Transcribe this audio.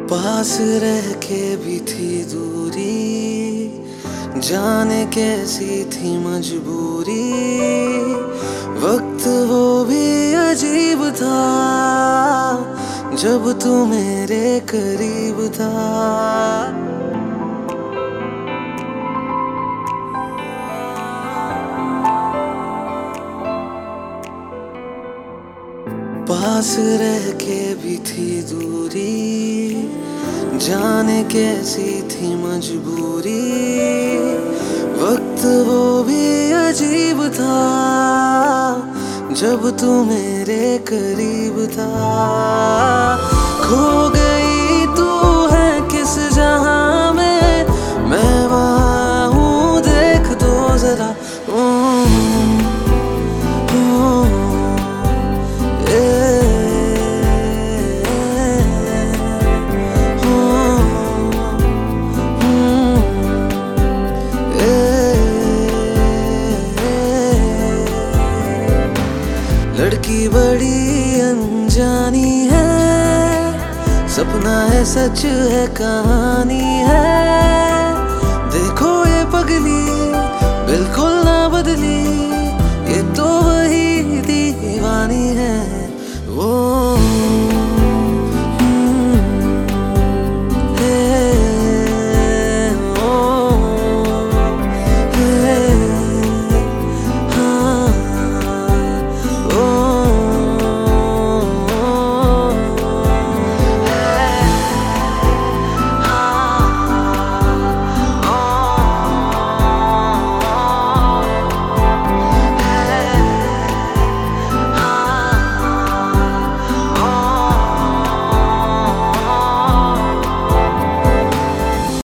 पास रह के भी थी दूरी, जाने कैसी थी मजबूरी। वक्त वो भी अजीब था जब तू मेरे करीब था। पास रह के भी थी दूरी, जाने कैसी थी मजबूरी। वक्त वो भी अजीब था जब तू मेरे करीब था। खो गई तू है किस जहां में, मैं वहां हूँ देख तो जरा। लड़की बड़ी अनजानी है, सपना है सच है कहानी है। देखो ये पगली बिल्कुल ना बदली।